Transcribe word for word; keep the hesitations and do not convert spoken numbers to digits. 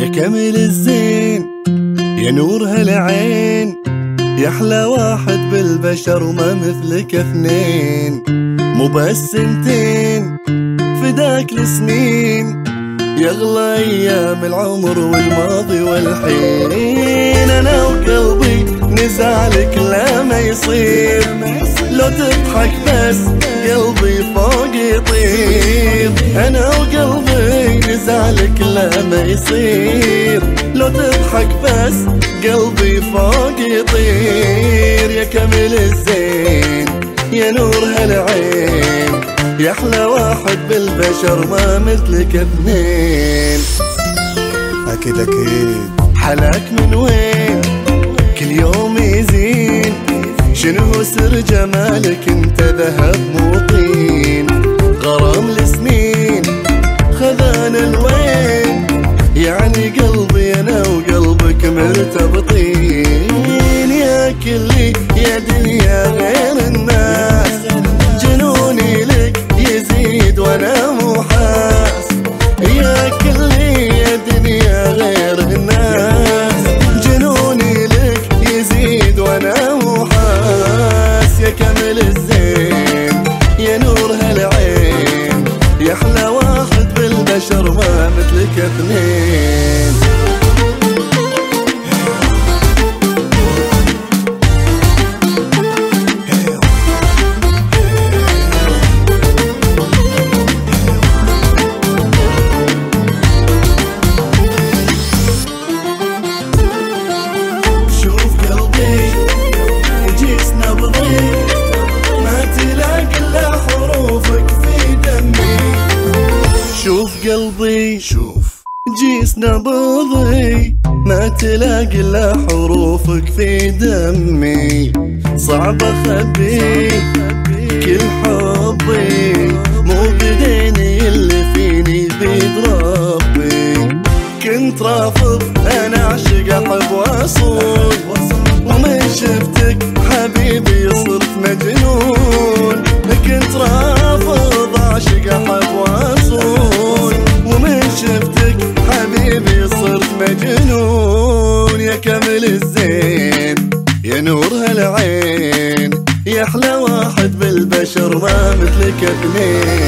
يا كامل الزين يا نور هالعين، يا أحلى واحد بالبشر وما مثلك اثنين، مو بس انتين فداك لسنين، يا أغلى أيام العمر والماضي والحين. أنا وقلبي نزعلك لا ما يصير، لو تضحك بس قلبي فوق يطير. أنا وقلبي نزعلك لا ما يصير، لو تضحك بس قلبي فوق يطير. يا كامل الزين يا نور هالعين، يا أحلى واحد بالبشر ما مثلك اثنين. أكيد أكيد حلاك من وين كل يوم يزين، شنو سر جمالك انت ذهب مو طين، غرام لسنين خذانا الوين، يعني قلبي انا وقلبك مرتبطين. يا كلي يا دنيا غير الناس، جنوني لك يزيد وانا مو حاس. يا كلي يا دنيا غير الناس، جنوني لك يزيد وانا مو حاس. يا كامل الزين يا نور هالعين، يا أحلى واحد بالبشر ما مثلك اثنين. شوف قلبي شوف جيس نبضي، ما تلاقي الا حروفك في دمي. صعب اخبي كل حبي، مو بديني اللي فيني بيد ربي. كنت رافض انا اعشق احب واصول، ومن شفتك حبيبي صرت مجنون. كنت رافض اعشق احب واصول، ومن شفتك حبيبي صرت مجنون. يا كامل الزين يا نور هالعين، يا أحلى واحد بالبشر ما مثلك اثنين.